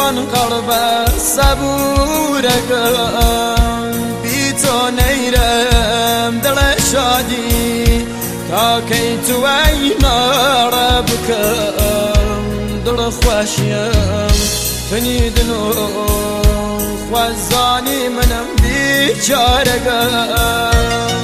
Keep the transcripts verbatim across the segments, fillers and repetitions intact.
بان قلب صبورگم بی تو نیرم دل شادی تا کی تو اینا را بکم دل خوشیم تنی دنو خوزانی منم بیچارگم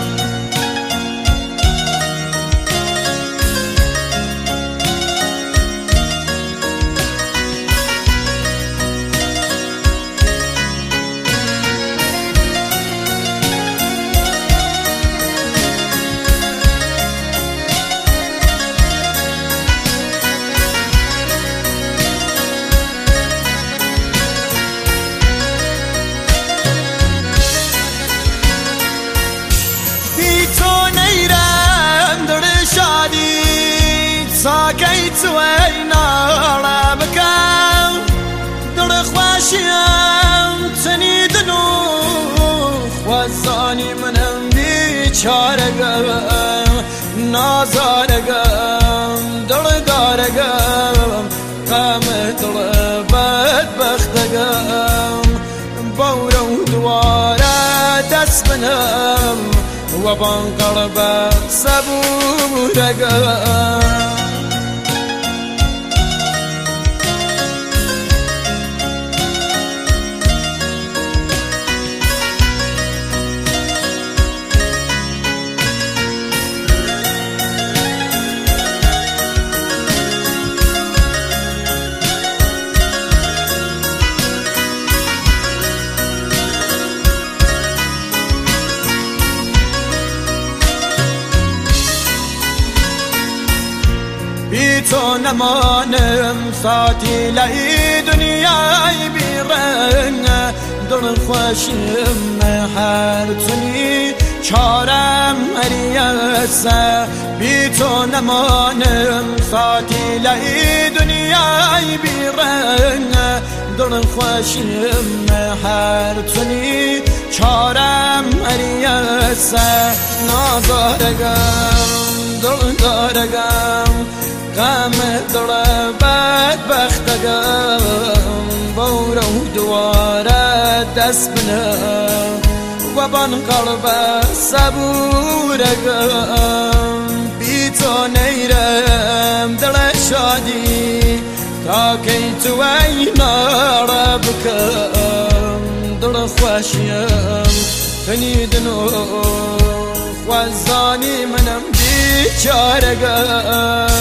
ساكيت وينا رابكا دل خواشيام تنيد نوخ وزاني من امبي چارگم نازارگم دل دارگم قام دل بدبختگم بورو دوارا دست بنم وبان قلب صبورگم بی تو نمانم ساتی لای دنیای بیرنگ دل خوشم هر تنی چارم هریسه بی تو نمانم ساتی لای دنیای بیرنگ دل خوشم هر تنی چارم هریسه نازارگم دل دارگم قام دل بدبختگم بورو دواره دست بنم وبان قلب صبورگم بی تو نیرم دل شادی تا کی تو اینا را بکم دل خوشیم تنی دنو خوزانی منم بیچارگم